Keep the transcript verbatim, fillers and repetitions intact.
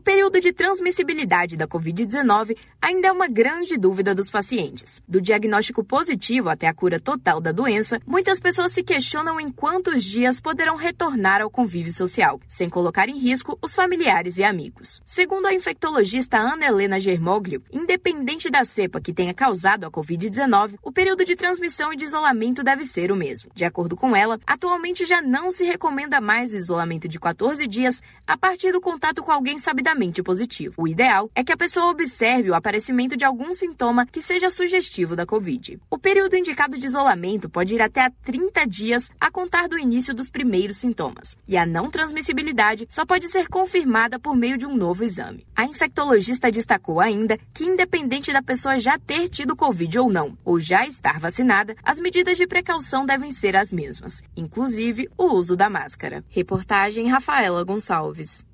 período de transmissibilidade da covid dezenove ainda é uma grande dúvida dos pacientes. Do diagnóstico positivo até a cura total da doença, muitas pessoas se questionam em quantos dias poderão retornar ao convívio social, sem colocar em risco os familiares e amigos. Segundo a infectologista Ana Helena Germoglio, independente da cepa que tenha causado a covid dezenove, o período de transmissão e de isolamento deve ser o mesmo. De acordo com ela, atualmente já não se recomenda mais o isolamento de quatorze dias a partir do contato com alguém sabidamente positivo. O ideal é que a pessoa observe o aparecimento de algum sintoma que seja sugestivo da Covid. O período indicado de isolamento pode ir até a trinta dias a contar do início dos primeiros sintomas, e a não transmissibilidade só pode ser confirmada por meio de um novo exame. A infectologista destacou ainda que, independente da pessoa já ter tido Covid ou não, ou já estar vacinada, as medidas de precaução devem ser as mesmas, inclusive o uso da máscara. Reportagem Rafaela Gonçalves.